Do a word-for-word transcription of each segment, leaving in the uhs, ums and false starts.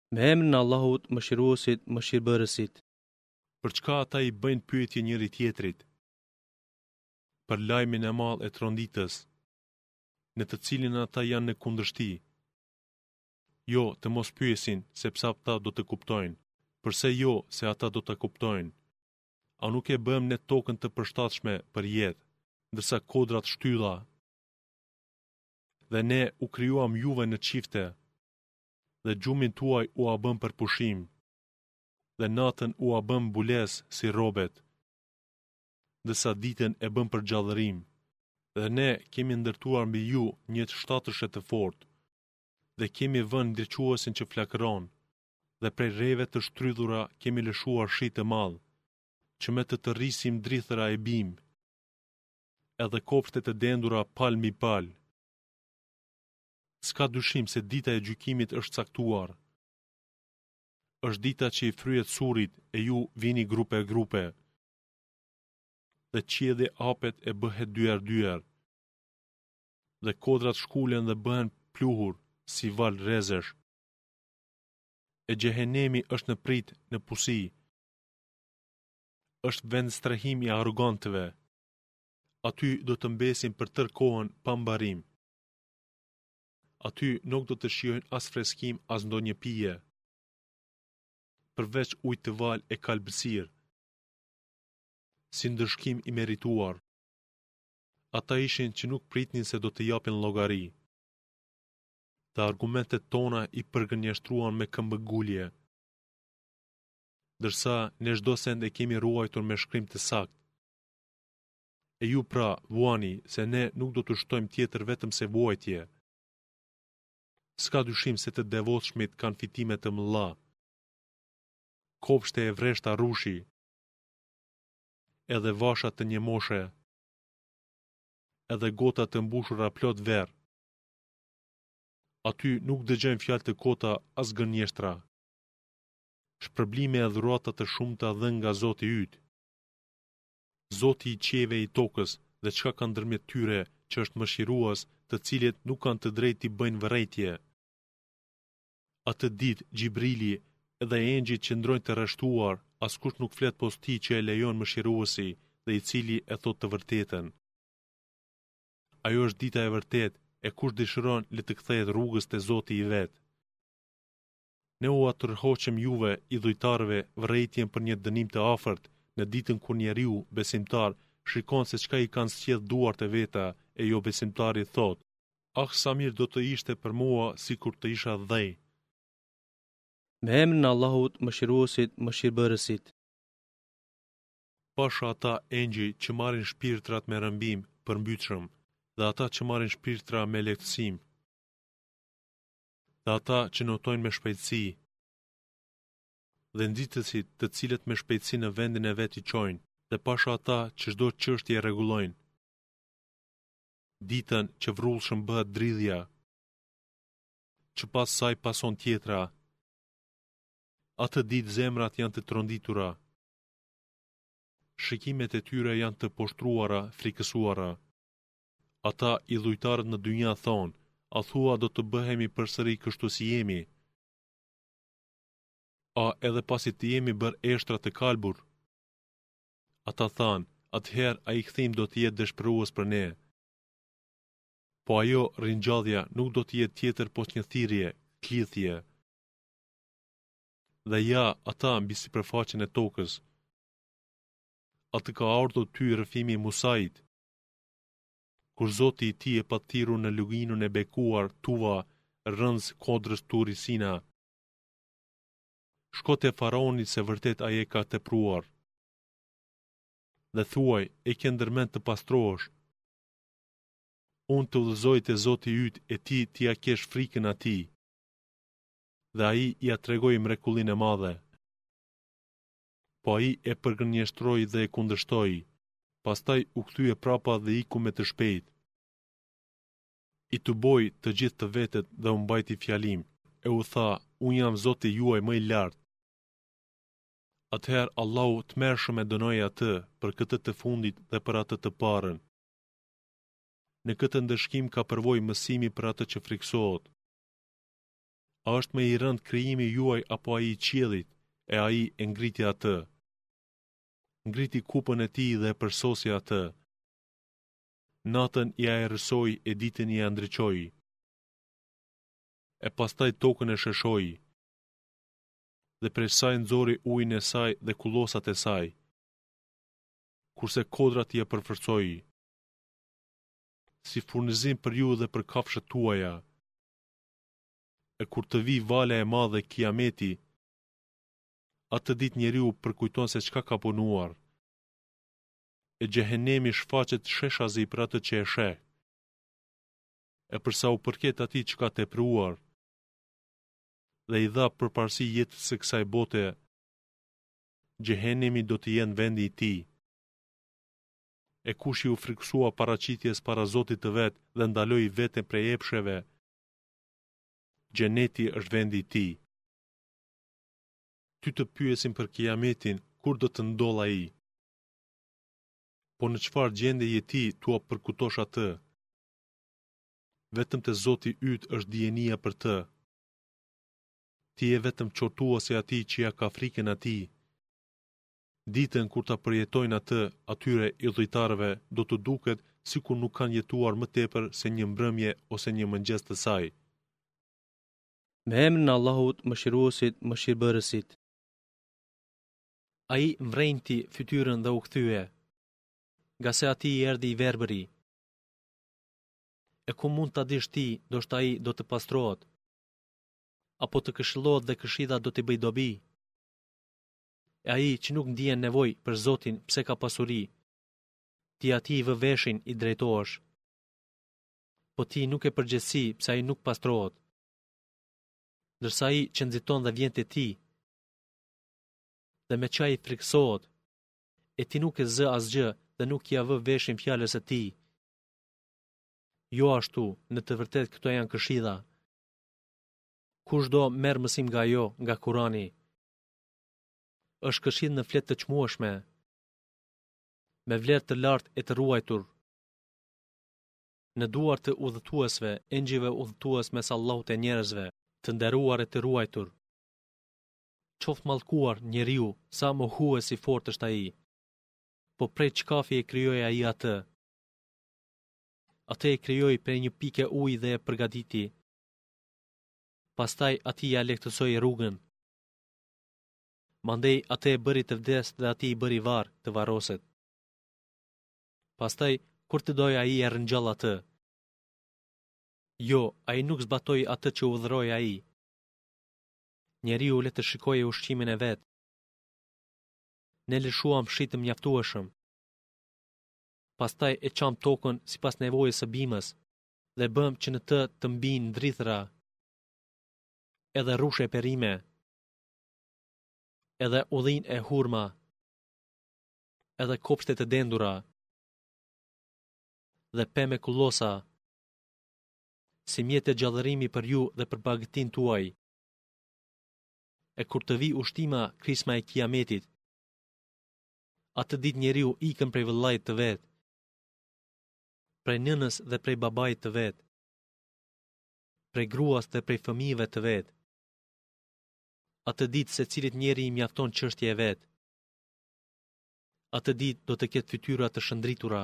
Me emrin e Allahut, mëshiruesit, mëshirbërësit. Për çka ata i bëjnë pyetje njëri tjetrit? Për lajmin e madh e tronditës, në të cilin ata janë në kundërshti. Jo, të mos pyesin, sepse ata do të kuptojnë. Përse jo, se ata do të kuptojnë. A nuk e bëm ne tokën të përshtatshme për jetë, ndërsa kodrat shtylla? Dhe ne u krijuam juve në çifte, dhe gjumin tuaj u a bëm për pushim, dhe natën u a bëm mbulesë si robet, ndërsa ditën e bëm për gjallërim. Dhe ne kemi ndërtuar mbi ju një shtatërshe të fortë, dhe kemi vënë ndriçuesin që flakëron, dhe prej rreve të shtrydhura kemi lëshuar shi të madh, që me të të rrisim drithëra e bim, edhe kopshte të dendura pal mbi pal. S'ka dyshim se dita e gjykimit është caktuar. Është dita që i fryhet surit e ju vini grupe grupe, dhe qielli hapet e bëhet dyer dyer, dhe kodrat shkulen dhe bëhen pluhur si val rezesh. E xhehenemi është në prit në pusi. Është vend strehim i arrogantëve. Aty do të mbesin për tërë kohën pa mbarim. Aty nuk do të shijojnë as freskim as ndonjë pije, përveç ujë të val e kalbësir, si ndëshkim i merituar. Ata ishin që nuk pritnin se do të japin llogari. Dhe argumentet tona i përgënjeshtruan me këmbëgulje, ndërsa ne çdo send e kemi ruajtur me shkrim të saktë. E ju pra, vuani, se ne nuk do të shtojmë tjetër vetëm se vuajtje. S'ka dyshim se të devotshmit kanë fitime të mëdha. Kopshte e vreshta rushi, edhe vasha të një moshe, edhe gota të mbushura plot verë. Aty nuk dëgjojnë fjalë të kota as gënjeshtra. Shpërblime e dhurata të shumta dhënë nga Zoti yt. Zoti i qiejve i tokës dhe çka ka ndërmjet tyre, që është mëshirues, të cilët nuk kanë të drejtë të bëjnë vërejtje. Atë ditë Gjibrili edhe engjëjt që ndrojnë të rreshtuar, askush nuk flet pos ti që e lejon mëshiruesi dhe i cili e thot të vërtetën. Ajo është dita e vërtetë, e kush dëshiron le të kthehet rrugës te Zoti i vet. Ne u atërhoqëm juve, i dhujtarëve, vërejtjen për një dënim të afërt, në ditën kur njeriu besimtar shikon se çka i kanë sqedh duart e veta, e jo besimtari thot: "Ah, sa mirë do të ishte për mua sikur të isha dhej." Me emrin e Allahut, mëshiruesit, mëshirbërësit. Pasha ata engjëj që marrin shpirtrat me rëmbim përmbytshëm, dhe ata që marrin shpirtra me lehtësim, dhe ata që notojnë me shpejtësi, dhe nxitësit të cilët me shpejtësi në vendin e vet i çojnë, dhe pasha ata që çdo çështje e rregullojnë. Ditën që vrullshëm bëhet dridhja, që pas saj pason tjetra. Atë ditë zemrat janë të tronditura. Shikimet e tyre janë të poshtruara, frikësuara. Ata i dhujtarët në dynja thonë: "A thua do të bëhemi përsëri kështu si jemi? A edhe pasi të jemi bërë eshtra të kalbur?" Ata thanë: "Atëherë ai kthim do të jetë dëshpërues për ne." Po ajo ringjallja nuk do të jetë tjetër pos një thirrje, klithje. Dhe ja, ata mbi sipërfaqen e tokës. Atë ka ardhur ty rrëfimi i Musait, kur Zoti i tij e pa thirrur në luginën e bekuar Tuva, rrënz kodrës Turi Sina. Shko te faraoni se vërtet ai e ka tepruar. Dhe thuaj: "E ke ndërmend të pastrohesh? Unë të udhëzoj te Zoti yt e ti ti ja kesh frikën atij." Dhe ai ja tregoi mrekullinë e madhe. Po ai e përgënjeshtroi dhe e kundërshtoi. Pastaj u kthye prapa dhe iku me të shpejt. I tuboi të gjithë të vetet dhe u mbajti fjalim, e u tha: "Unë jam Zoti juaj më i lartë." Atëherë Allahu tmerrshëm e dënoi atë për këtë të fundit dhe për atë të parën. Në këtë ndëshkim ka përvojë mësimi për atë që friksohet. A është më i rënd krijimi juaj apo ai i qiellit, e ai e ngriti atë. Ngriti kupën e tij dhe e përsosi atë. Natën i erësoi e ditën i ndriçoi. E pastaj tokën e sheshoi. Dhe prej saj nxori ujin e saj dhe kullosat e saj. Kurse kodrat i e përforcoi. Si furnizim për ju dhe për kafshët tuaja. E kur të vi vala e madhe kiameti, atë ditë njeriu përkujton se çka ka punuar. E xhehenemi shfaqet sheshazi për atë që e sheh. E përsa u përket atij që ka tepruar dhe i dha përparësi jetës së kësaj bote, xhehenemi do të jenë vendi i tij. E kush i u friksua paraqitjes para Zotit të vet dhe ndaloi veten prej epsheve, xheneti është vendi i tij. Ty të pyesin për kiametin, kur do të ndodh ai? Po në çfarë gjendje je ti tua përkutosh atë? Vetëm te Zoti yt është dijenia për të. Ti je vetëm qortuesi atij që ja ka frikën atij. Ditën kur ta përjetojnë atë, atyre idhujtarëve do të duket sikur nuk kanë jetuar më tepër se një mbrëmje ose një mëngjes të saj. Me emrin e Allahut, Mëshiruesit, Mëshirbërësit. Ai mvrejnti fytyrën dhe u kthye, nga se ati i erdhi i verbëri. E ku mund ta dish ti, ndoshta ai do të pastrohet, apo të këshillohet dhe këshilla do t'i bëj dobi. E ai që nuk ndjen nevojë për Zotin pse ka pasuri, ti atij vë veshin i drejtohesh. Po ti nuk e përgjithësi pse ai nuk pastrohet. Ndërsa ai që nxiton dhe vjen te ti, dhe me çaj friksohet, e ti nuk e zë asgjë dhe nuk ja vë veshin fjalës së tij. Jo ashtu, në të vërtetë këto janë këshilla. Kushdo merr mësim nga ajo, nga Kurani. Është këshillë në fletë të çmueshme, me vlerë të lartë e të ruajtur. Në duar të udhëtuesve, engjëve udhëtues mes Allahut e njerëzve, të nderuar e të ruajtur. Qoftë mallkuar njeriu, sa mohues i fortë është ai. Po prej çkafi e krijoi ai atë. Atë e krijoi prej një pike uji dhe e përgatiti. Pastaj atij ja lehtësoi rrugën. Mandej atë e bëri të vdes dhe atij i bëri varr të varroset. Pastaj kur të doj ai e rëngjall atë. Jo, ai nuk zbatoi atë që udhëroi ai. Njeriu le të shikojë ushqimin e vet. Ne lëshuam shit të mjaftueshëm. Pastaj e çam tokën sipas nevojës së bimës dhe bëm që në të të mbijnë ndrithëra, edhe rrushe perime, edhe udhin e hurma, edhe kopshte të dendura, dhe pemë kullosa, si mjetë e gjallërimi për ju dhe për bagëtin tuaj. E kur të vi ushtima krisma e kiametit, atë ditë njeriu ikën prej vëllait të vet, prej nënës dhe prej babait të vet, prej gruas dhe prej fëmijëve të vet. Atë ditë secilit njeri i mjafton çështja e vet. Atë ditë do të ketë fytyra të shëndritura.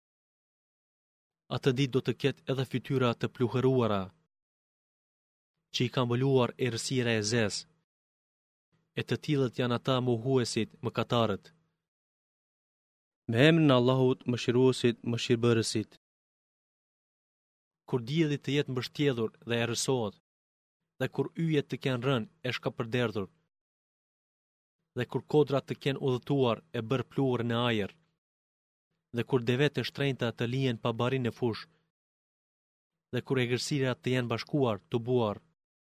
Atë ditë do të ketë edhe fytyra të pluhëruara, që i ka mbuluar errësira e zez. E të tillët janë ata mohuesit, mëkatarët. Me emrin e Allahut, Mëshiruesit, Mëshirbërësit. Kur dielli të jetë mbështjellur dhe errësohet, dhe kur yjet të kenë rënë e shkapërderdhur, dhe kur kodrat të kenë udhëtuar e bërë pluhur në ajër, dhe kur devet e shtrenjta të lihen pa barin në fush, dhe kur egërsirat të jenë bashkuar, të buar,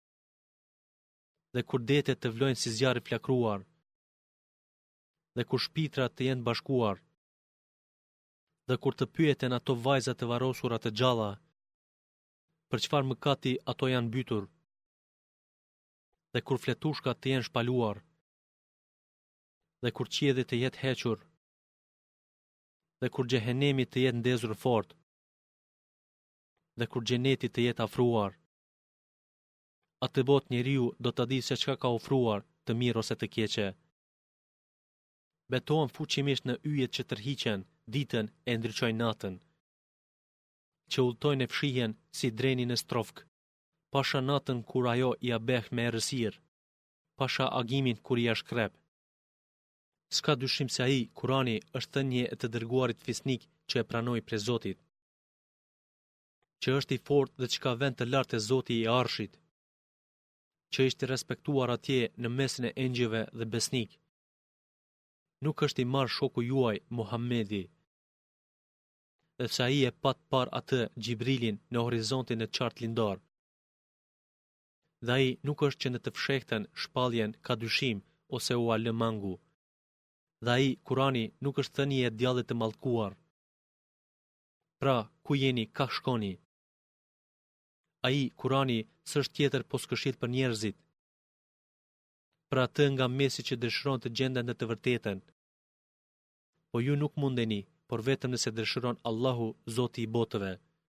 dhe kur detet të vlojnë si zjarri flakruar, dhe kur shpitrat të jenë bashkuar, dhe kur të pyeten ato vajza të varrosura të gjalla, për çfarë mëkati ato janë mbytur, dhe kur fletushkat të jenë shpaluar, dhe kur qielli të jetë hequr, dhe kur xhehenemi të jetë ndezur fort, dhe kur xheneti të jetë afruar, atë botë njeriu do të di se çka ka ofruar, të mirë ose të keqe. Betohen fuqimisht në yjet që tërhiqen ditën e ndryqojnë natën, që udhtojnë e fshihen si dreni në strofk, pasha natën kur ajo i abeh me errësirë, pasha agimin kur i ashkrep. Ska dyshim se ai, Kurani, është thënie e të dërguarit fisnik që e pranoi prej Zotit, që është i fortë dhe që ka vend të lartë e Zoti i Arshit, që ishte respektuar atje në mesin e engjëve dhe besnik. Nuk është i marrë shoku juaj, Muhamedi, dhe që ai e pat par atë Gjibrilin në horizontin e qartë lindar. Dhe ai nuk është që në të fshehtën shpalljen ka dyshim ose u alë mangu. Dhe ai, Kurani, nuk është thënie e djallit të mallkuar. Pra, ku jeni, ka shkoni? Ai, Kurani, s'është tjetër pos këshill për njerëzit, për atë nga mesi që dëshiron të gjenden në të vërtetën. Po ju nuk mundeni, por vetëm nëse dëshiron Allahu, Zoti i botëve.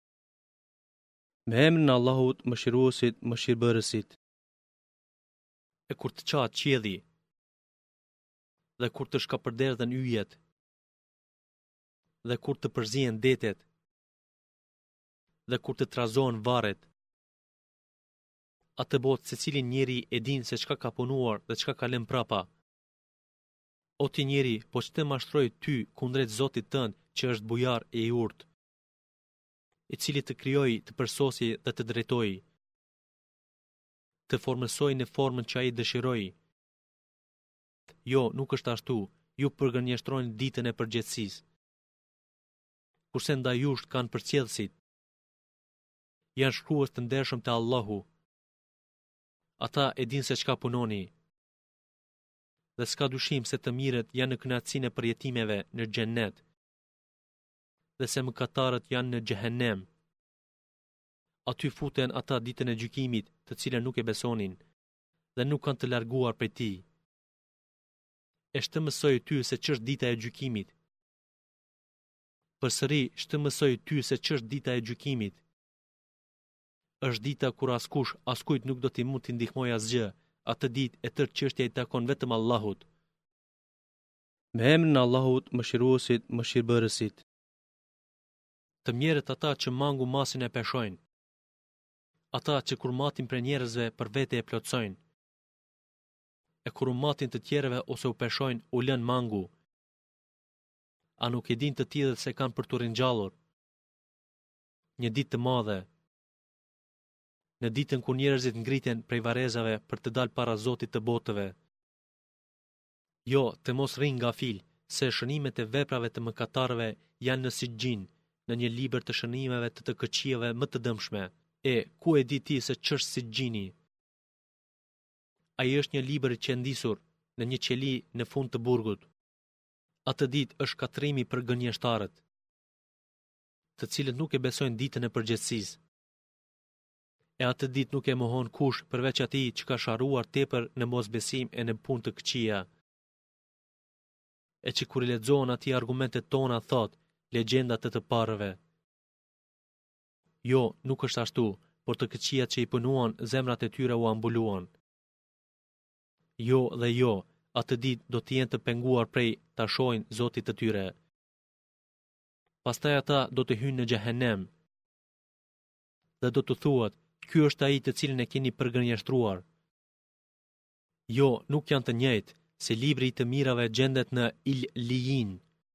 Me emrin e Allahut, Mëshiruesit, Mëshirbërësit. E kur të qatë qielli, dhe kur të shkapërderdhen yjet, dhe kur të përzihen detet, dhe kur të trazohen varret, atë botë se cilin njeri e din se çka ka punuar dhe çka ka lënë prapa. O ti njeri, po që të mashtroj ty kundrejt Zotit tënd që është bujar e i urtë, i cili të krijoi, të përsosi dhe të drejtoi, të formësoi në formën që ai dëshiroi. Jo, nuk është ashtu, ju përgënjeshtroni ditën e përgjegjësisë. Kurse ndaj jush kanë përcjellësit, janë shkruës të ndershëm te Allahu. Ata e din se çka punoni. Dhe s'ka dyshim se të mirët janë në kënaqësinë e përjetimeve në xhennet, dhe se mëkatarët janë në xhehenem. Aty futen ata ditën e gjykimit, të cilën nuk e besonin dhe nuk kanë të larguar prej tij. E shtë mësoj ty se ç'është dita e gjykimit. Përsëri, shtë mësoj ty se ç'është dita e gjykimit. Është dita kur askush, askujt nuk do t'i mund t'i ndihmoj asgjë, atë ditë e tërë çështja i takon vetëm Allahut. Me emrin e Allahut, Mëshiruesit, Mëshirbërësit. Të mjerët ata që mangu masin e peshojnë, ata që kur matin për njerëzve për vete e plotsojnë, e kur u matin të tjereve ose u peshojnë, u lën mangu. A nuk e din të tillët se kanë për të ringjallur një ditë të madhe, në ditën kur njerëzit ngriten prej varrezave për të dalë para Zotit të botëve. Jo, të mos rrin ngafil, se shënimet e veprave të mëkatarëve janë në Sigjin, në një libër të shënimeve të të këqijave më të dëmshme. E, ku e di ti se ç'është Sigjini? Ai është një libër i qendisur në një qeli në fund të burgut. Atë ditë është katrimi për gënjeshtarët, të cilët nuk e besojnë ditën e përgjithësisë. E atë ditë nuk e mohon kush përveç atij që ka sharruar tepër në mosbesim e në punë të këqija. E që kur i lexohen atij argumentet tona, thot, legjendat të të parëve. Jo, nuk është ashtu, por të këqijat që i punuan, zemrat e tyre u ambuluan. Jo dhe jo, atë ditë do të jenë të penguar prej ta shohin Zotit të tyre. Pastaj ata do të hyjnë në xhehenem. Dhe do të thuhet, ky është ai të cilin e keni përgënjeshtruar. Jo, nuk janë të njëjtë, se libri i të mirave gjendet në Il-Lijin.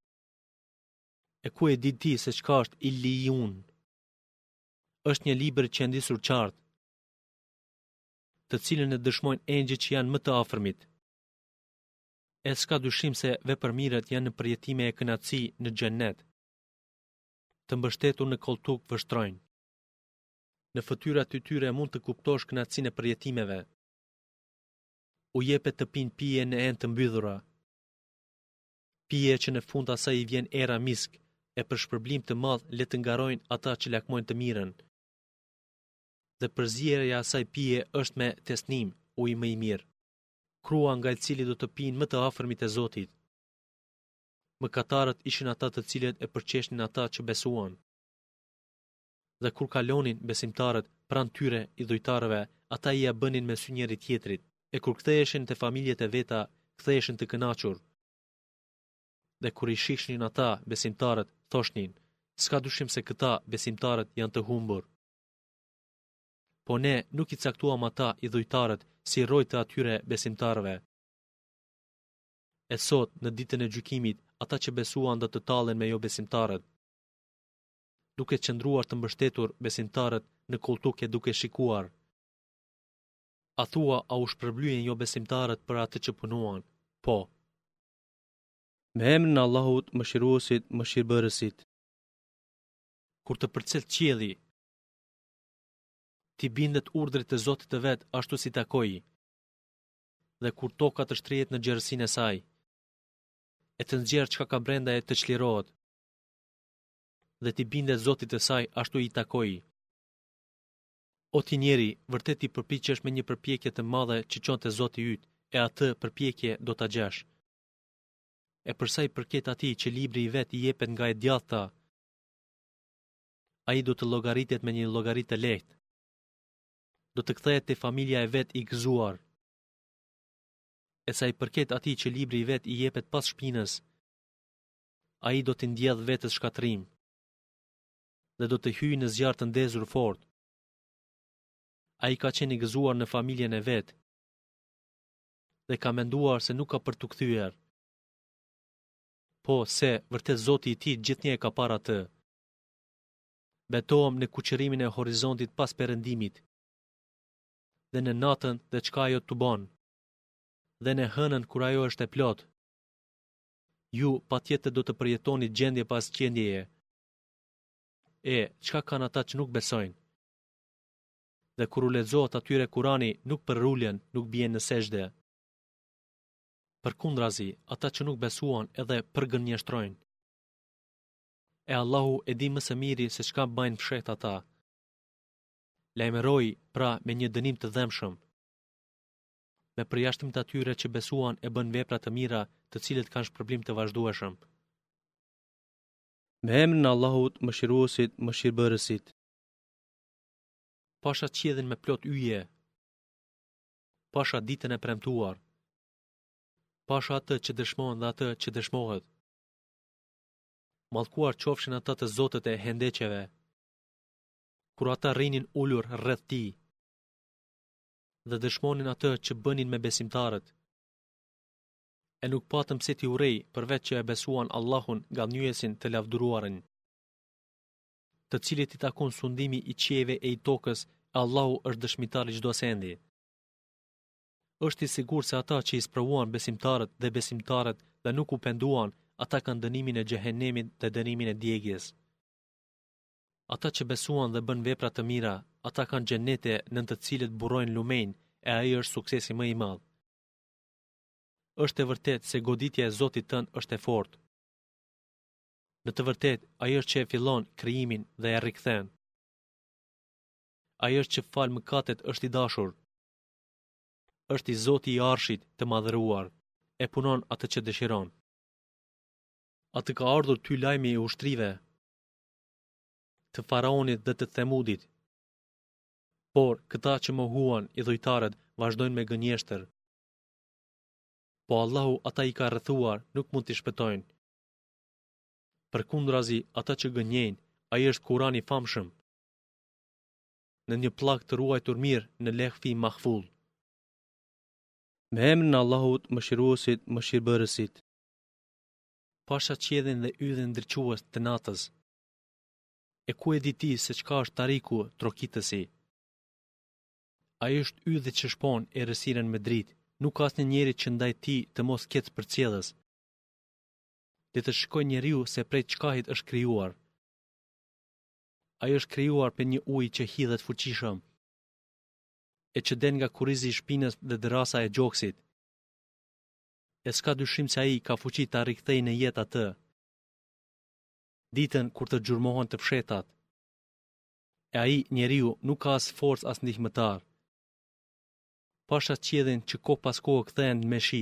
E ku e di ti se çka është Il-Lijun? Është një libër i qendisur qartë, të cilën e dëshmojnë engjëjt që janë më të afërmit. E s'ka dyshim se vepërmirët janë në përjetime e kënaqësi në xhennet, të mbështetur në koltuk vështrojnë. Në fytyrat e tyre mund të kuptosh kënaqësinë e përjetimeve. U jepet të pinë pije në enë të mbyllura, pije që në fund asaj i vjen era misk, e për shpërblim të madh le të ngarojnë ata që lakmojnë të mirën. Dhe përzierja e asaj pije është me tesnim, uji më i mirë, krua nga i cili do të pinë më të afërmit e Zotit. Mëkatarët ishin ata të cilët e përqeshnin ata që besuan. Dhe kur kalonin besimtarët pran tyre i dhujtarëve, ata i ja bënin me sy njëri tjetrit, e kur ktheheshin te familjet e veta, ktheheshin të kënaqur. Dhe kur i shihnin ata, besimtarët, thoshnin, s'ka dyshim se këta, besimtarët, janë të humbur. Po ne nuk i caktuam ata, i dhujtarët, si roj të atyre besimtarëve. E sot, në ditën e gjykimit, ata që besuan do të tallen me jo besimtarët. Duke qëndruar të mbështetur besimtarët në koltuke duke shikuar. A thua a u shpërblyen jo besimtarët për atë që punuan? Po. Me emrin e Allahut, Mëshiruesit, Mëshirbërësit. Kur të përcel qielli, ti bindet urdhrit të Zotit të vet ashtu si takoi. Dhe kur toka të shtrihet në gjerësinë e saj, e të nxjerr çka ka brenda e të çlirohet. Dhe ti bindet Zotit të saj ashtu i takoi. O ti njeri, vërtet i përpiqesh me një përpjekje të madhe që çonte Zoti yt, e atë përpjekje do ta gjesh. E përsa i përket atij që libri i vet i jepet nga e djathta, ai do të llogaritet me një llogari të lehtë. Do të kthehet te familja e vet i gëzuar. E sa i përket atij që libri i vet i jepet pas shpinës, ai do të ndjedh vetes shkatrim dhe do të hyjë në zjarr të ndezur fort. Ai ka qenë i gëzuar në familjen e vet dhe ka menduar se nuk ka për t'u kthyer. Po se vërtet Zoti i tij gjithnjë e ka parë atë. Betohem në kuqërimin e horizontit pas perëndimit, dhe në natën dhe çka ajo të bon, dhe në hënën kur ajo është e plot. Ju patjetër do të përjetoni gjendje pas gjendjeje. E, çka kanë ata që nuk besojnë? Dhe kur u lexohet atyre Kurani, nuk përrullen, nuk bien në sejdë. Përkundrazi, ata që nuk besuan edhe përgënjeshtrojnë. E Allahu e di më së miri se çka bëjnë fsheht ata. Lajmëroi pra me një dënim të dhëmshëm. Me përjashtim të atyre që besuan e bën vepra të mira, të cilët kanë shpërblim të vazhdueshëm. Me emrin e Allahut, Mëshiruesit, Mëshirbërësit. Pasha qiellin me plot yje. Pasha ditën e premtuar. Pasha atë që dëshmon dhe atë që dëshmohet. Mallkuar qofshin ata të zotët e hendeqeve, kur ata rrinin ulur rreth tij, dhe dëshmonin atë që bënin me besimtarët. E nuk patëm pse t'i urej përveç që e besuan Allahun nga njësin të lavdëruarin, të cilit i takon sundimi i qiejve e i tokës, Allahu është dëshmitar i çdo sendi. Është i sigurt se ata që i sprovuan besimtarët dhe besimtarët dhe nuk u penduan, ata kanë dënimin e xhehenemit dhe dënimin e djegjes. Ata që besuan dhe bën vepra të mira, ata kanë xhenete në të cilët burrojnë lumenj, e ai është suksesi më i madh. Është e vërtet se goditja e Zotit tënd është e fortë. Në të vërtet, ai është që e fillon krijimin dhe e rikthen. Ai është që fal mëkatet është i dashur. Është i Zoti i Arshit të madhëruar, e punon atë që dëshiron. Atë ka ardhur ty lajmi i ushtrive, të Faraonit dhe të Themudit. Por këta që mohuan, i dhujtarët, vazhdojnë me gënjeshtër. Po Allahu ata i ka rrethuar, nuk mund t'i shpëtojnë. Përkundrazi, ata që gënjejnë, ai është Kurani i famshëm, në një pllak të ruajtur mirë në lehfi mahfuz. Me emrin e Allahut, Mëshiruesit, Mëshirbërësit. Pasha qiellin dhe yllen ndriçues të natës. E ku e di ti se çka është tariku trokitësi? Ai është ylli që shpon errësirën me dritë, nuk ka asnjë njeri që ndaj tij të mos ketë përcjellës. Le të shikoj njeriu se prej çkahit është krijuar. Ai është krijuar për një ujë që hidhet fuqishëm, e që den nga kurrizi i shpinës dhe derasa e gjoksit. E s'ka dyshim se ai ka fuqi ta rikthejë në jetë atë, ditën kur të gjurmohen të fshetat. E ai, njeriu, nuk ka as forcë as ndihmëtar. Pasha qiellin që kohë pas kohë kthehen me shi,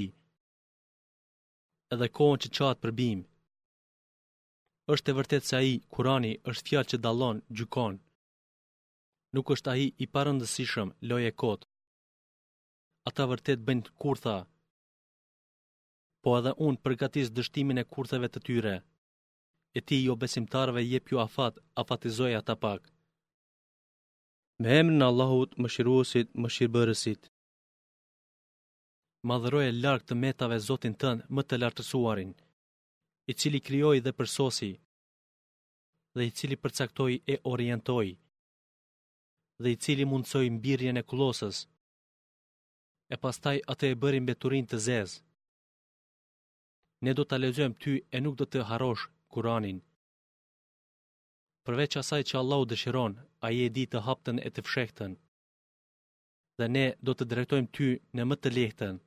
edhe kohën që çahet për bim. Është e vërtet se ai, Kurani, është fjalë që dallon, gjykon. Nuk është ai i parëndësishëm, loje kot. Ata vërtet bëjnë kurtha, po edhe unë përgatis dështimin e kurtheve të tyre. E ti jo besimtarve jep ju afat, afatizoj ata pak. Me emrin e Allahut, mëshiruesit, mëshirbërësit. Madhëroje larg të metave Zotin tënd më të lartësuarin, i cili krijoi dhe përsosi, dhe i cili përcaktoi e orientoi, dhe i cili mundsoi mbirjen e kullosës, e pastaj atë e bëri mbeturin të zezë. Ne do ta lexojmë ty e nuk do të harrosh Kur'anin. Përveç asaj që Allahu dëshiron, ai e di të haptën e të fshehtën. Dhe ne do të drejtojmë ty në më të lehtën.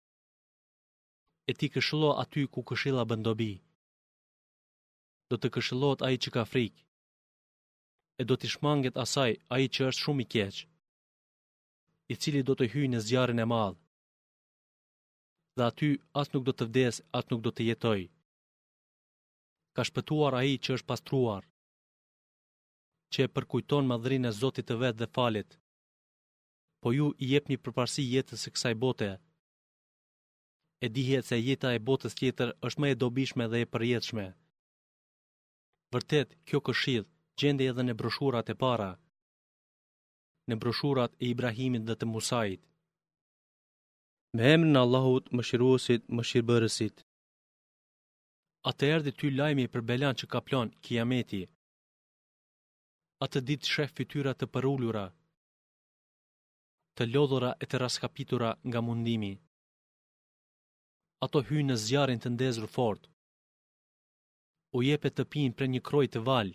E ti këshillo aty ku këshilla bën dobi. Do të këshillohet ai që ka frikë. E do t'i shmanget asaj ai që është shumë i keq, i cili do të hyjë në zjarrin e madh. Dhe aty as nuk do të vdes, as nuk do të jetoj. Ka shpëtuar ai që është pastruar, që e përkujton madhrinë e Zotit të vet dhe falet. Po ju i jepni përparësi jetës së kësaj bote. E dihet se jeta e botës tjetër është më e dobishme dhe e përjetshme. Vërtet, kjo këshill gjendej edhe në broshurat e para, në broshurat e Ibrahimit dhe të Musait. Me emrin e Allahut, mëshiruesit, mëshirbërësit. Atë erdhi ty lajmi për belan që ka plan Kiameti. Atë ditë sheh fytyra të përullura, të lodhura e të raskapitura nga mundimi. Ato hyjnë në zjarrin të ndezur fort. U jepet të pinë për një kroj të val.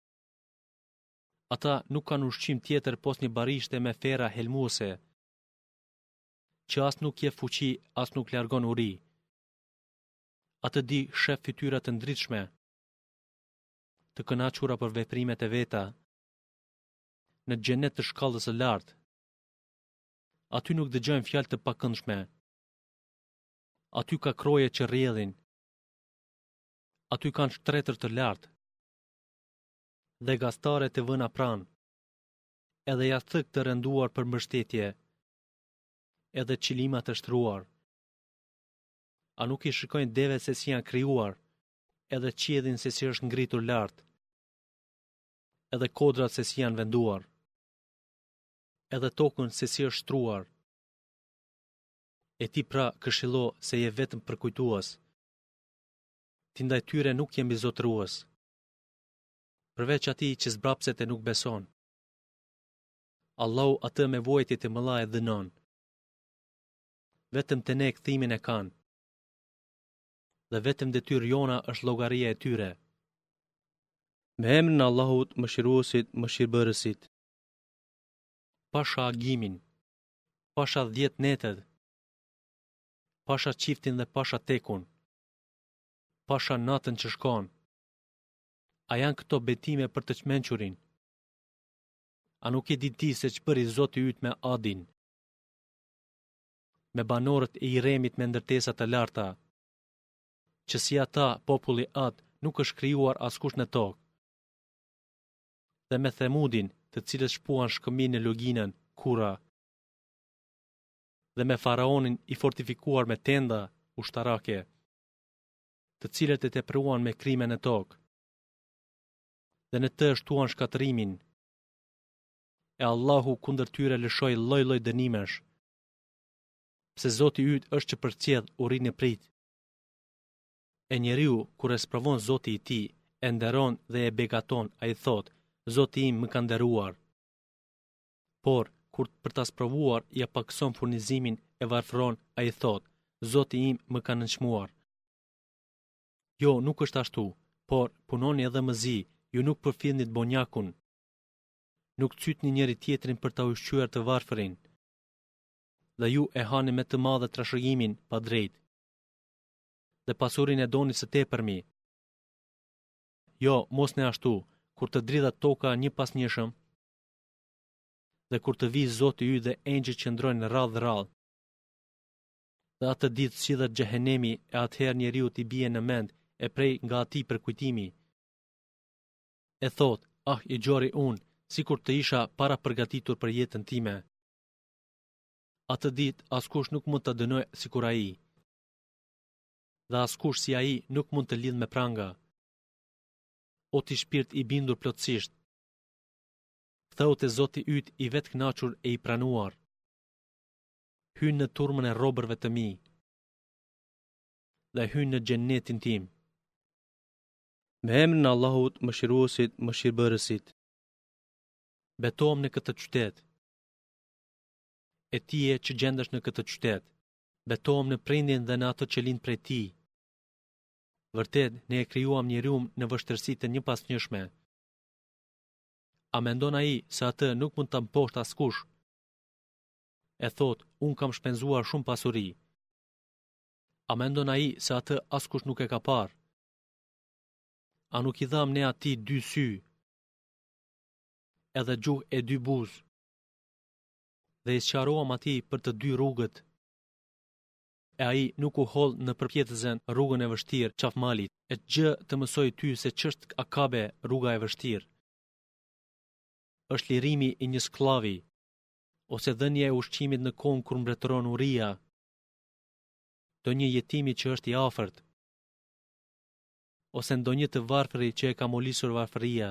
Ata nuk kanë ushqim tjetër pos një barishte me fera helmuese, që as nuk je fuqi, as nuk largon uri. Atë di shef fytyra të ndritshme, të kënaqura për veprimet e veta, në xhenet të shkallës së lartë. Aty nuk dëgjojnë fjalë të pakëndshme. Aty ka kroje që rrjedhin. Aty kanë shtretër të lartë, dhe gastare të vëna pranë, edhe jashtëk të rënduar për mbështetje, edhe qilima të shtruar. A nuk i shikojnë deve se si janë krijuar, edhe qiellin se si është ngritur lart, edhe kodrat se si janë venduar, edhe tokën se si është shtruar. E ti pra këshillo se je vetëm përkujtues. Ti ndaj tyre nuk je mbizotërues, përveç atij që zbrapset e nuk beson. Allahu atë me vojtjet e mëdha e dënon. Vetëm te ne kthimin e kanë, dhe vetëm detyrë jona është llogaria e tyre. Me emrin e Allahut, mëshiruesit, mëshirbërësit. Pasha agimin, pasha dhjet netet, pasha qiftin dhe pasha tekun, pasha natën që shkon. A janë këto betime për të çmençurin? A nuk e di ti se ç'bëri Zoti yt me Adin, me banorët e Iremit me ndërtesa të larta, që si ata populli Ad nuk është krijuar askush në tokë, dhe me Themudin, të cilët shpuan shkëmbin në luginën Kura, dhe me Faraonin i fortifikuar me tenda ushtarake, të cilët e tepruan me krime në tokë, dhe në të shtuan shkatërimin. E Allahu kundër tyre lëshoi lloj-lloj dënimesh, pse Zoti yt është që përcjell urrinë e prit. E njeriu, kur e sprovon Zoti i tij, e nderon dhe e begaton, ai thot, Zoti im më ka nderuar. Por, kur për ta sprovuar ja pakson furnizimin e varfëron, ai thot, Zoti im më ka nënçmuar. Jo, nuk është ashtu, por punoni edhe mëzi, ju nuk përfillni të bonjakun. Nuk cytni njëri tjetrin për ta ushqyer të varfërin, dhe ju e hani me të madhe trashëgimin pa drejt, dhe pasurin e doni së tepërmi. Jo, mos ne ashtu, kur të dridhat toka një pas njëshëm, dhe kur të vijë Zoti yt dhe engjëjt që ndrojnë radh radh. Dhe atë ditë sillet xhehenemi, e atëherë njeriu t'i bie në mend e prej nga atij përkujtimi. E thot, ah, i gjori unë, sikur të isha para përgatitur për jetën time. Atë ditë askush nuk mund të dënoj sikur ai. Dhe askush si ai nuk mund të lidh me pranga. O ti shpirt i bindur plotësisht, ktheu te Zoti yt i vetë kënaqur e i pranuar. Hyn në turmën e robërve të mi dhe hyn në xhennetin tim. Me emrin e Allahut, Mëshiruesit, Mëshirbërësit. Betohem në këtë qytet. E ti e që gjendesh në këtë qytet. Betohem në prindin dhe në atë që lind prej ti. Vërtet, ne e krijuam njeriun në vështirësi të njëpasnjëshme. A mendon ai se atë nuk mund ta mposhtë askush? E thot, unë kam shpenzuar shumë pasuri. A mendon ai se atë askush nuk e ka parë? A nuk i dham ne atij dy sy, edhe gjuhë e dy buzë, dhe i sqaruam atij për të dy rrugët? E ai nuk u holl në përpjetësen rrugën e vështirë qafmalit, e gjë të mësoj ty se ç'është akabe rruga e vështirë. Është lirimi i një sklavi, ose dhënia e ushqimit në kohën kur mbretëron Uria, do një jetimi që është i afërt, ose ndonjë të varfëri që e ka molisur varfëria.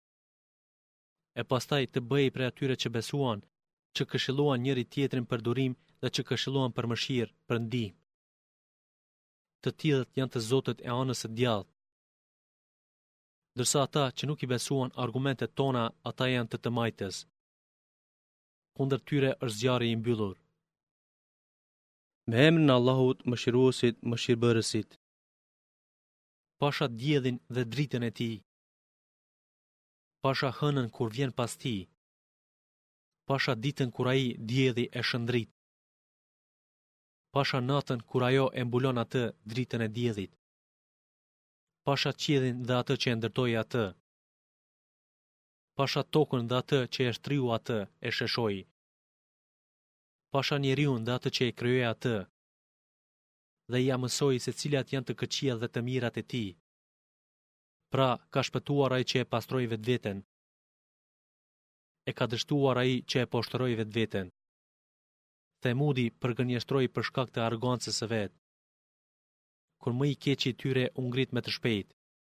E pastaj të bëhej prej atyre që besuan, që këshilluan njëri tjetrin për durim dhe që këshilluan për mëshirë, për ndihmë. Të tillët janë të Zotit e anës së djathtë. Ndërsa ata që nuk i besuan argumentet tona, ata janë të të majtës. Kundër tyre është zjarri i mbyllur. Me emrin e Allahut, Mëshiruesit, Mëshirbërësit. Pasha diellin dhe dritën e tij. Pasha hënën kur vjen pas tij. Pasha ditën kur ai dielli e shëndrit. Pasha natën kur ajo e mbulon atë dritën e diellit. Pasha qiellin dhe atë që e ndërtoi atë. Pasha tokën dhe atë që e shtriu atë, e sheshoi. Pasha njeriun dhe atë që e krijoi atë. Dhe ja mësoi se cilat janë të këqijat dhe të mirat e tij. Pra, ka shpëtuar ai që e pastroi vetveten. E ka dështuar ai që e poshtëroi vetveten. Themudi përgënjeshtroi për shkak të arrogancës së vet. Kur më i keqi i tyre u ngrit me të shpejt.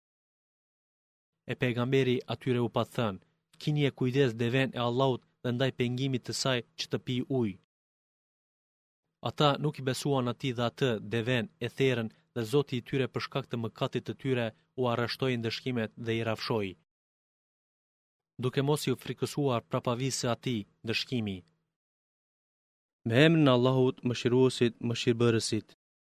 E pejgamberi atyre u pa thënë, kini e kujdes deven e Allahut dhe ndaj pengimit të saj që të pi ujë. Ata nuk i besuan atij dhe atë deven e therrën dhe Zoti i tyre për shkak të mëkatit të tyre u arreshtoi ndëshkimet dhe i rrafshoi. Duke mos i u frikësuar prapavisë së atij ndëshkimi. Me emrin e Allahut, Mëshiruesit, Mëshirbërësit.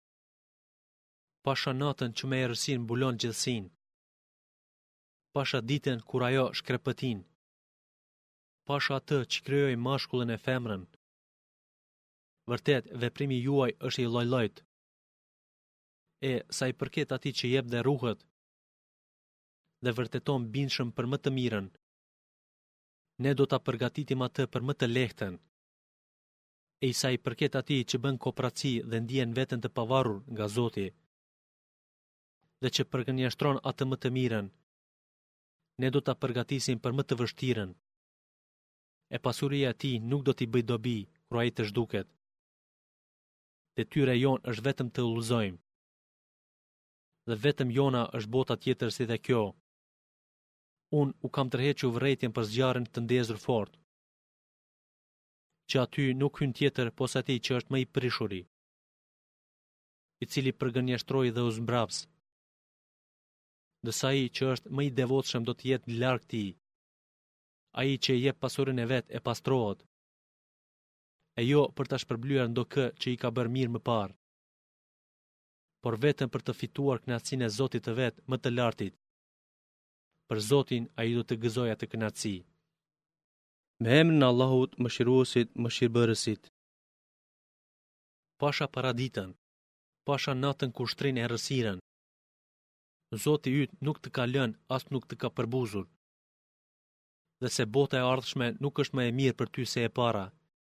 Pasha natën që me errësin mbulon gjithësinë. Pasha ditën kur ajo shkrepëtin. Pasha atë që krijoi mashkullin e femrën. Vërtet, veprimi juaj është i lloj-llojit. E sa i përket atij që jep dhe ruhet, dhe vërteton bindshëm për më të mirën, ne do ta përgatitim atë për më të lehtën. E sa i përket atij që bën kooperaci dhe ndjen veten të pavarur nga Zoti, dhe që përgënjeshtron atë më të mirën, ne do ta përgatisim për më të vështirën. E pasuria e tij nuk do t'i bëj dobi kur ai të zhduket. Detyra jon është vetëm të udhëzojmë. Dhe vetëm jona është bota tjetër si dhe kjo. Unë u kam tërhequr vërejtjen për zjarrin të ndezur fort, që aty nuk hyn tjetër pos atij që është më i prishuri, i cili përgënjeshtroi dhe u zmbraps. Dësa ai që është më i devotshëm do të jetë larg tij. Ai që i jep pasurinë e vet e pastrohet, e jo për ta shpërblyer ndokë që i ka bërë mirë më parë, por vetëm për të fituar kënaqësinë e Zotit të vet më të lartit. Për Zotin ai do të gëzojë atë kënaqësi. Me emrin e Allahut, Mëshiruesit, Mëshirbërësit. Pasha paraditën, pasha natën kur shtrin errësirën. Zoti yt nuk të ka lënë as nuk të ka përbuzur. Dhe se bota e ardhshme nuk është më e mirë për ty se e para.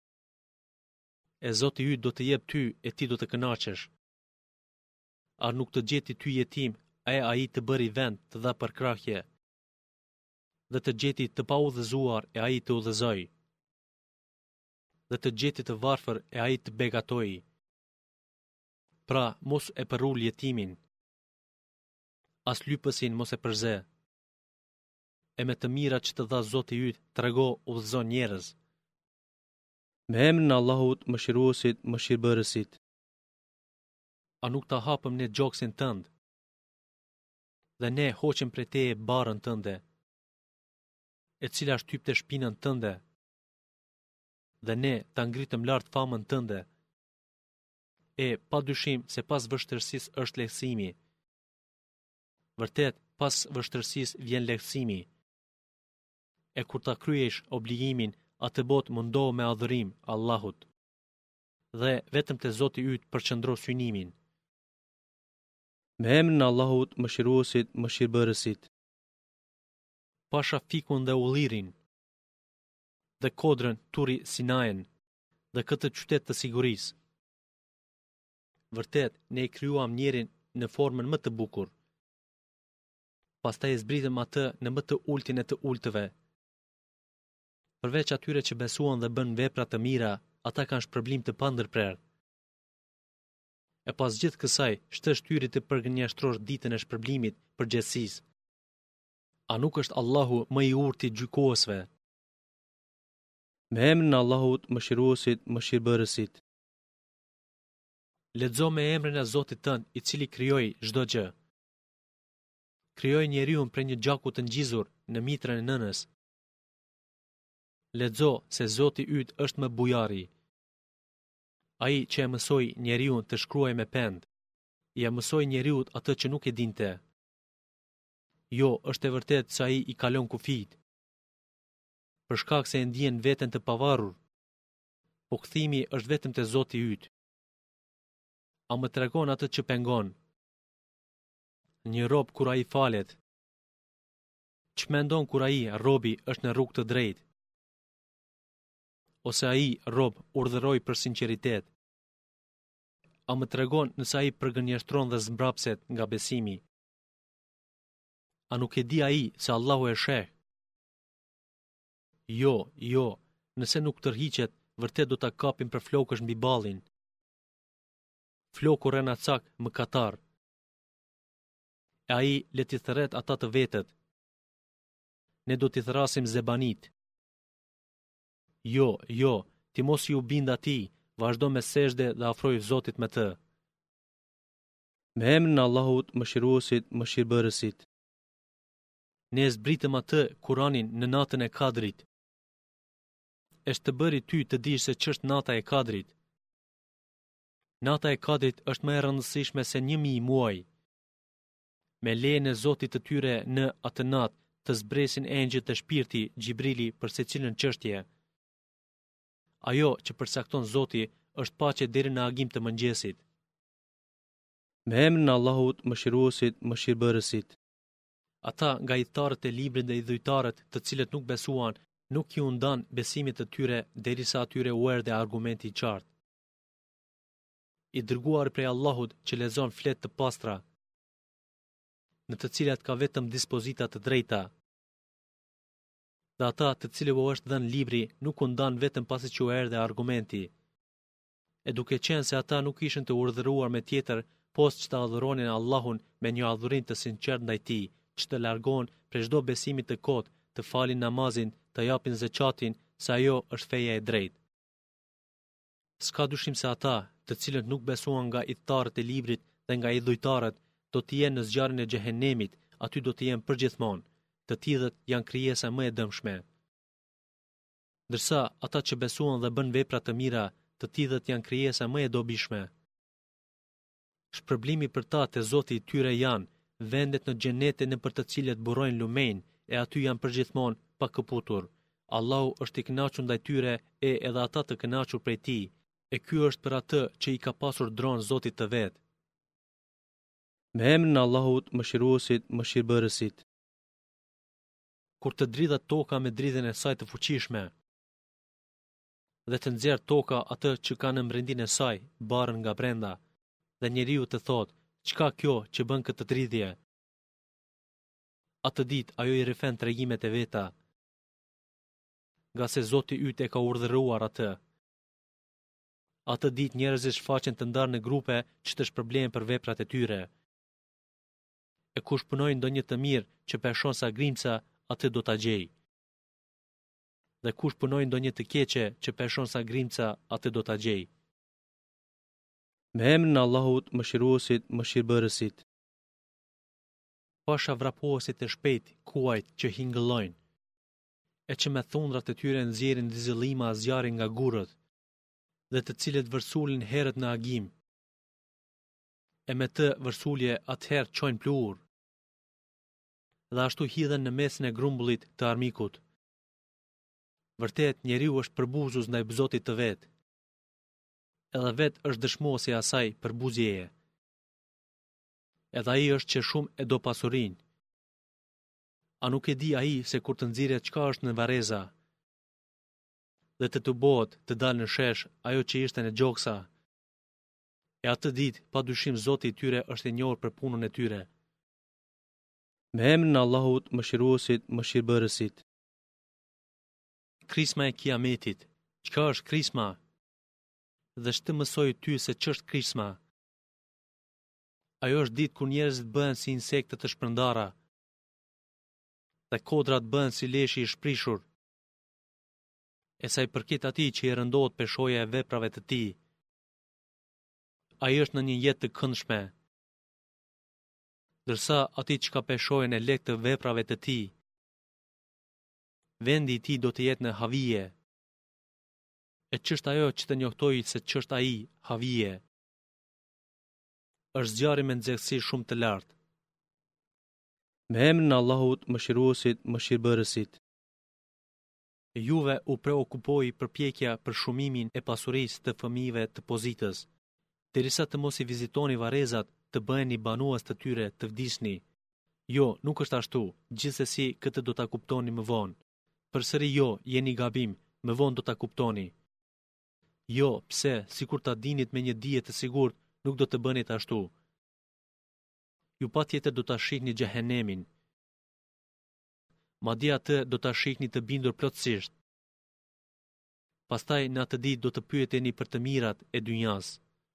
E Zoti yt do të jep ty e ti do të kënaqesh. A nuk të gjeti ty jetim, e ai të bëri vend të dha për krahje. dhe të gjeti të paudhëzuar e ai të udhëzoj, dhe të gjeti të varfër e ai të begatoj. Pra, mos e përrull jetimin, as lypësin mos e përze, e me të mira që të dha Zoti yt, trego udhëzon njerëz. Me emrin e Allahut, Mëshiruesit, Mëshirbërësit. A nuk ta hapëm ne gjoksin tënd, dhe ne hoqim prej teje barën tënde, e cila shtypte shpinën tënde, dhe ne ta ngritëm lart famën tënde. E pa dyshim se pas vështërsis është lehtësimi. Vërtet, pas vështërsis vjen lehtësimi. E kur ta kryesh obligimin, atë botë mundohu me adhurim Allahut. Dhe vetëm te Zoti yt përqendro synimin. Me emrin e Allahut, Mëshiruesit, Mëshirbërësit. Pasha fikun dhe ullirin, dhe kodrën turi Sinajen, dhe këtë qytet të sigurisë. Vërtet, ne e krijuam njerin në formën më të bukur. Pastaj e zbritëm atë në më të ultin e të ultëve. Përveç atyre që besuan dhe bën vepra të mira, ata kanë shpërblim të pandërprer. E pas gjithë kësaj, shtësh tyri të përgënjashtrosh ditën e shpërblimit për gjithësisë. A nuk është Allahu më i urtë i gjykuesve? Me emrin e Allahut, Mëshiruesit, Mëshirbërësit. Lexo me emrin e Zotit tënd, i cili krijoi çdo gjë. Krijoi njeriu prej një gjaku të ngjizur në mitrën e nënës. Lexo se Zoti yt është më bujari. Ai që e mësoi njeriu të shkruajë me pend, ja mësoi njeriu atë që nuk e dinte. Jo, është e vërtet se ai i kalon kufijt, për shkak se e ndjen veten të pavarur. Po kthimi është vetëm te Zoti yt. A më tregon atë që pengon? Një rob kur ai falet, ç'mendon kur ai robi është në rrugë të drejtë? Ose ai rob urdhëroi për sinqeritet? A më tregon nëse ai përgënjeshtron dhe zmbrapset nga besimi? A nuk e di ai se Allahu e sheh? Jo, jo, nëse nuk tërhiqet, vërtet do ta kapim për flokësh mbi ballin. Floku rrenacak mëkatar. E ai le t'i thërret ata të vetët. Ne do t'i thrasim zebanit. Jo, jo, ti mos ju bind atij, vazhdo me sejdë dhe afroj Zotit me të. Me emrin e Allahut, Mëshiruesit, Mëshirbërësit. Ne zbritëm atë Kur'anin në natën e Kadrit. Është të bëri ty të dish se ç'është nata e Kadrit. Nata e Kadrit është më e rëndësishme se një mijë muaj. Me lejen e Zotit të tyre në atë natë të zbresin engjëjt e shpirti Xhibrili për secilën çështje. Ajo që përcakton Zoti është paqe deri në agim të mëngjesit. Me emrin e Allahut, Mëshiruesit, Mëshirbërësit. Ata nga idhtarët e librit dhe idhujtarët të cilët nuk besuan, nuk i undan besimit të tyre derisa atyre u erdhi argumenti i qartë. I dërguar prej Allahut që lexon fletë të pastra, në të cilat ka vetëm dispozita të drejta. Dhe ata të cilëve u është dhënë libri nuk u ndan vetëm pasi që u erdhi argumenti. E duke qenë se ata nuk ishin të urdhëruar me tjetër, post që të adhuronin Allahun me një adhurim të sinqert ndaj tij, që të largohen prej çdo besimi të kotë, të falin namazin, të japin zeqatin, se ajo është feja e drejtë. S'ka dyshim se ata, të cilët nuk besuan nga idhtarët e librit dhe nga idhujtarët, do të jenë në zjarrin e xhehenemit, aty do të jenë përgjithmonë. Të tillët janë krijesa më e dëmshme. Ndërsa ata që besuan dhe bën vepra të mira, të tillët janë krijesa më e dobishme. Shpërblimi për ta te Zoti i tyre janë vendet në xhenete në për të cilët burrojnë lumen, e aty janë përgjithmonë pa këputur. Allahu është i kënaqur ndaj tyre e edhe ata të kënaqur prej tij, e ky është për atë që i ka pasur dron Zotit të vet. Me emrin e Allahut, Mëshiruesit, Mëshirbërësit. Kur të dridhat toka me dridhen e saj të fuqishme, dhe të nxjerr toka atë që ka në mbrendin e saj, barën nga brenda, dhe njeriu të thotë, çka kjo që bën këtë dridhje? Atë ditë ajo i rifen tregimet e veta, nga se Zoti yt e ka urdhëruar atë. Atë ditë njerëzit shfaqen të ndarë në grupe që të shpërblehen për veprat e tyre. E kush punoi ndonjë të mirë që peshon sa grimca, atë do ta gjej. Dhe kush punoi ndonjë të keqe që peshon sa grimca, atë do ta gjej. Me emrin e Allahut, mëshiruesit, mëshirbërësit. Pasha vrapuesit e shpejt, kuajt që hingëllojnë, e që me thundrat e tyre nxjerrin dizëllima zjarri nga gurët, dhe të cilët vërsulin herët në agim. E me të vërsulje atëherë çojnë pluhur. Dhe ashtu hidhen në mesin e grumbullit të armikut. Vërtet, njeriu është përbuzus ndaj Zotit të vet. Edhe vet është dëshmuesi i asaj përbuzjeje. Edhe ai është që shumë e do pasurinë. A nuk e di ai se kur të nxirret çka është në vareza, dhe të tubohet të dalë në shesh ajo që ishte në gjoksa. E atë ditë, padyshim Zoti i tyre është i njohur për punën e tyre. Me emrin e Allahut, mëshiruesit, mëshirbërësit. Krisma e Kiametit. Çka është krisma? Dhe shtë mësoj ty se ç'është krisma? Ajo është ditë kur njerëzit bëhen si insekte të shpërndara, dhe kodrat bëhen si leshi i shprishur. E sa i përket atij që i rëndohet peshoja e veprave të tij, ai është në një jetë të këndshme. Ndërsa atij që ka peshojen e lehtë të veprave të tij, vendi i tij do të jetë në havije. E ç'është ajo që të njohtoj se ç'është ai, havije? Është zjarri me nxehtësi shumë të lartë. Me emrin e Allahut, mëshiruesit, mëshirbërësit. Juve u preokupoi përpjekja për shumimin e pasurisë të fëmijëve të pozitës, derisa të mos i vizitoni varezat, të bëheni banues të tyre, të vdisni. Jo, nuk është ashtu, gjithsesi këtë do ta kuptoni më vonë. Përsëri jo, jeni gabim, më vonë do ta kuptoni. Jo, pse, sikur ta dinit me një dije të sigurt, nuk do të bënit ashtu. Ju patjetër do ta shihni xhehenemin. Madje atë do ta shihni të bindur plotësisht. Pastaj në atë ditë do të pyeteni për të mirat e dynjas.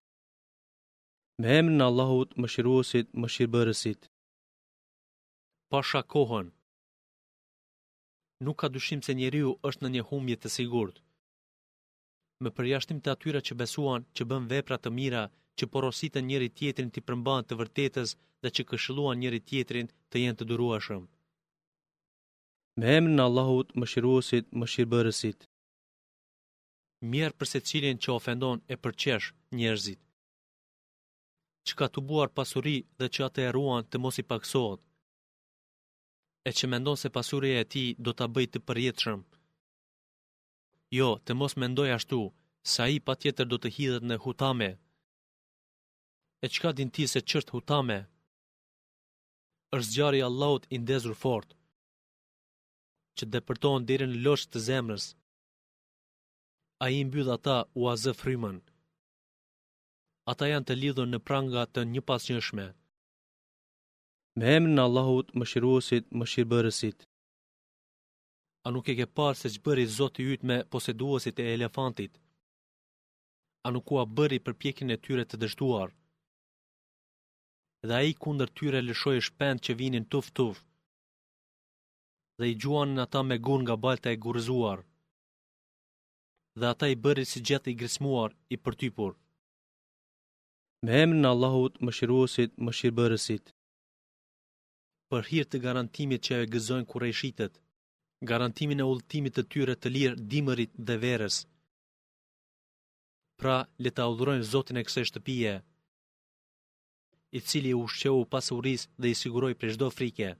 Me emrin e Allahut, mëshiruesit, mëshirbërësit. Pasha kohën. Nuk ka dyshim se njeriu është në një humbje të sigurt. Me përjashtim të atyre që besuan, që bën vepra të mira, që porositën njëri tjetrin t'i përmban të vërtetës dhe që këshilluan njëri tjetrin të jenë të durueshëm. Me emrin e Allahut, mëshiruesit, mëshirbërësit. Mirë për secilin që ofendon e përqesh njerëzit, që ka tubuar pasuri dhe që atë e ruan të mos i paksohet, e që mendon se pasuria e tij do ta bëjë të përjetshëm. Jo, të mos mendoj ashtu, sa ai patjetër do të hidhet në hutame. E çka din ti se ç'është hutame? Është zjarri i Allahut i ndezur fort, që depërton deri në loçë të zemrës. Ai i mbyll ata u azë frymën. Ata janë të lidhur në pranga të njëpasnjëshme. Me emrin e Allahut, mëshiruesit, mëshirbërësit. A nuk e ke parë se ç'bëri Zoti yt me poseduesit e elefantit? A nuk ua bëri përpjekjen e tyre të dështuar? Dhe ai kundër tyre lëshoi shpend që vinin tuf tuf, dhe i gjuanin ata me gur nga balta e gurëzuar, dhe ata i bëri si gjeth i grismuar, i përtypur. Me emrin e Allahut, mëshiruesit, mëshirbërësit. Për hir të garantimit që e gëzojnë kurajshitët, garantimin e udhëtimit të tyre të lirë dimërit dhe verës. Pra, le ta udhërojnë Zotin e kësaj shtëpie, i cili u ushqeu pasurisë dhe i siguroi prej çdo frike.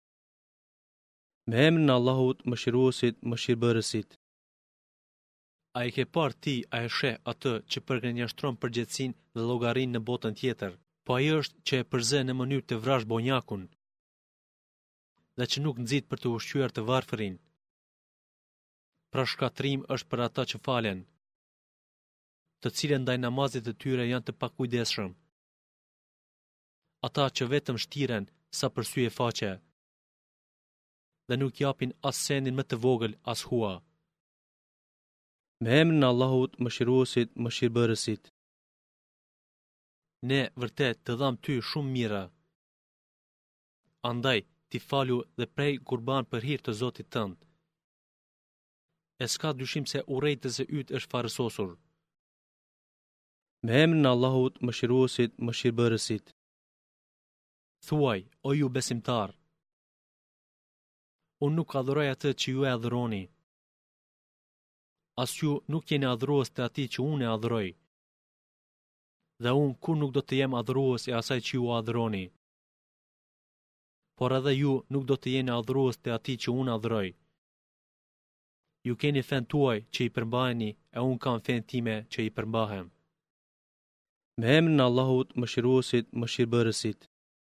Me emrin e Allahut, mëshiruesit, mëshirbërësit. A e ke parë ti, a e sheh atë që përgënjeshtron përgjegjësinë dhe llogarinë në botën tjetër, po ai është që e përzë në mënyrë të vrash bonjakun, dhe që nuk nxit për të ushqyer të varfërin. Pra shkatrim është për ata që falen, të cilët ndaj namazit të tyre janë të pakujdesshëm. Ata që vetëm shtiren sa për sy e faqe, dhe nuk japin as sendin më të vogël as hua. Me emrin e Allahut, Mëshiruesit, Mëshirbërësit. Ne vërtet të dham ty shumë mira. Andaj, ti falu dhe prej kurban për hir të Zotit tënd. E s'ka dyshim se urrejtësi yt është farësosur. Me emrin e Allahut, Mëshiruesit, Mëshirbërësit. Thuaj, o ju besimtar, unë nuk adhuroj atë që ju e adhuroni. As ju nuk jeni adhurues të atij që unë e adhuroj. Dhe unë kur nuk do të jem adhurues e asaj që ju adhuroni. Por edhe ju nuk do të jeni adhurues të atij që unë adhuroj. Ju keni fen tuaj që i përmbaheni e unë kam fen time që i përmbahem. Me emrin e Allahut, Mëshiruesit, Mëshirbërësit.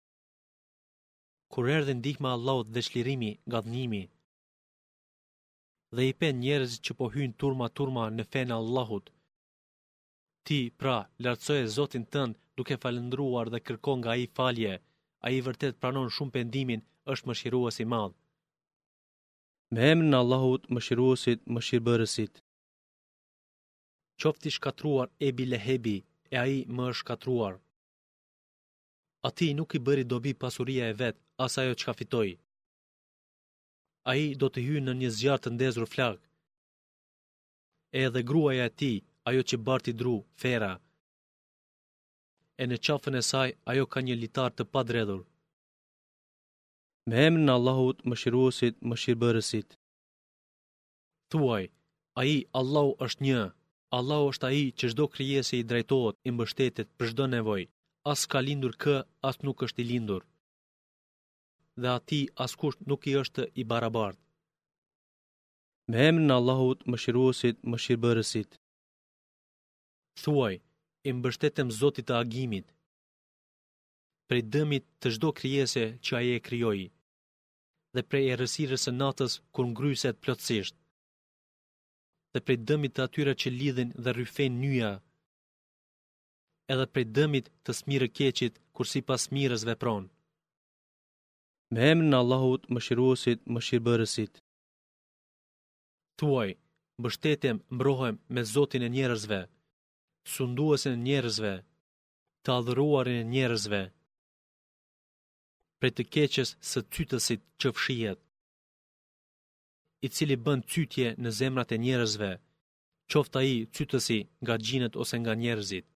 Kur erdhi ndihma e Allahut dhe çlirimi nga dënimi, dhe i pen njerëzit që po hyjnë turma turma në fen e Allahut, ti pra lartësoje Zotin tënd duke falendruar dhe kërko nga ai falje. Ai vërtet pranon shumë pendimin, është mëshirues i madh. Me emrin e Allahut, Mëshiruesit, Mëshirbërësit. Qofti shkatruar Ebi Lehebi, e ai më është shkatruar. Ati nuk i bëri dobi pasuria e vet, as ajo çka fitoi. Ai do të hyjë në një zjarr të ndezur flag. Edhe gruaja e tij, ajo që barti dru, Fera. E në qafën e saj, ajo ka një litar të padredhur. Me emrin e Allahut, Mëshiruesit, Mëshirbërësit. Thuaj, ai Allahu është një. Allahu është ai që çdo krijesë i drejtohet, i mbështetet për çdo nevojë. As ka lindur kë, as nuk është i lindur. Dhe atij askush nuk i është i barabartë. Me emrin e Allahut, Mëshiruesit, Mëshirbërësit. Thuaj, i mbështetem Zotit të agimit, prej dëmit të çdo krijese që ai e krijoi, dhe prej errësirës së natës kur ngryset plotësisht, dhe prej dëmit të atyre që lidhin dhe rryfejnë nyja, edhe prej dëmit të smirë keqit kur sipas mirës vepron. Me emrin e Allahut, Mëshiruesit, Mëshirbërësit. Thuaj, mbështetem, mbrohem me Zotin e njerëzve, sunduesin e njerëzve, të adhuruarin e njerëzve, prej të keqes së cytësit që fshihet, i cili bën cytje në zemrat e njerëzve, qoftë ai cytësi nga gjinët ose nga njerëzit.